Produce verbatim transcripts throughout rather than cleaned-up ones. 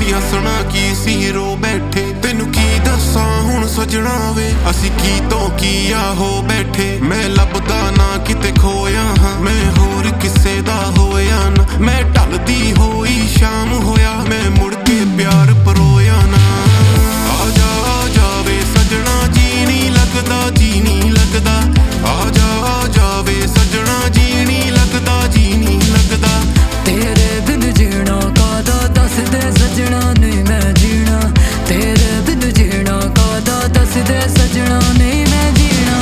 ਸੀ ਹੱਸਣਾ ਕੀ ਸੀ रो बैठे तेनू की दसा हुण सजना वे असी की तो की आ हो बैठे मैं लभदा ना किते खोया हाँ मैं होर किसे दा होया ना मैं ढलदी होई शाम होया मैं मुड़ के प्यार परोया ना आजा आजा वे सजना जी नहीं लगदा जी नहीं लगदा आजा आजा वे सजना जी नहीं लगदा जी नहीं लगदा तेरे बिन जीना कादा दस दे सजना नहीं मैं जीना तेरे बिन जीना कादा दस दे सजना नहीं मैं जीना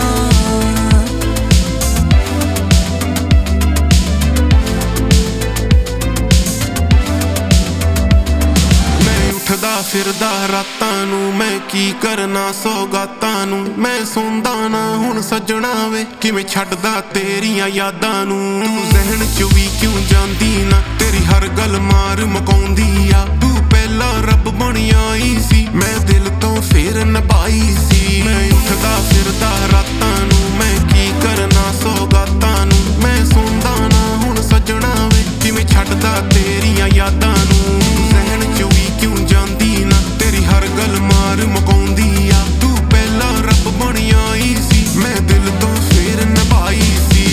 मैं उठदा फिरदा रातां नू मैं की करना सौगातां नू मैं सौंदा ना हुण सजना वे किवें छड्डदा तेरियां यादां नू तू ज़हन च वी क्यों जांदी ना तेरी हर गल मार मकाउंदी आ तू पहला रब बनी आई सी मैं दिल तो फिर निभाई सी मैं उठदा फिरदा रातां नू मैं की करना सौगातां नू मैं सौंदा ना हुण सजना वे किवें छड्डदा तेरियां यादां नू ज़हन च वी क्यों जांदी ना तेरी हर गल मार मकाउंदी आ तू पहला रब बनी आई सी मैं दिल तो फिर निभाई सी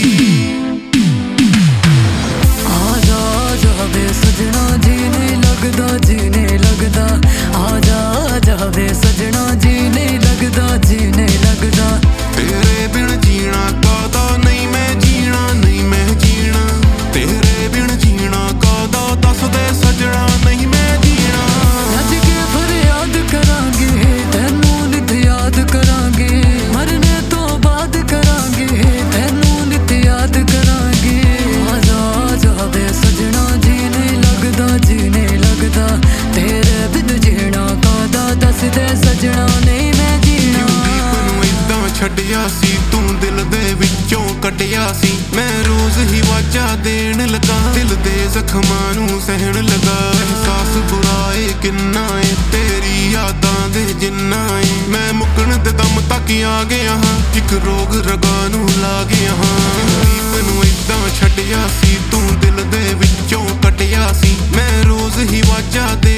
आजा आजा वे सजना जी नहीं लगदा जी नहीं लगदा आजा आजा वे सजना जी नहीं लगदा जी नहीं लगदा तेरे बिन जीना कादा नहीं मैं जीना नहीं मैं जीना तेरे बिन जीना कादा दस दे सजना नहीं मैं जीना रज के फरियाद करांगे तैनू नित याद करांगे मरने तो बाद करांगे तैनू नित याद करांगे आजा आजा वे सजना जी नहीं लगदा जी नहीं लगदा तेरे बिन जीना कादा दस दे सजना नहीं मैं जीना छड्डिया सी तू दिल दे विचों कड्डिया सी मैं रोज ही वाजा देन लगा दिल दे जख्मां नू सहन लगा एहसास बुरा ए किन्ना ए तेरी यादां दे जिन्ना ए मैं मुकण दे दम तक आ गया हाँ इक रोग रगा नू ला गया हाँ मैनू इदां छड्डिया सी तू दिल दे विचों कड्डिया सी मैं रोज ही वाजा दे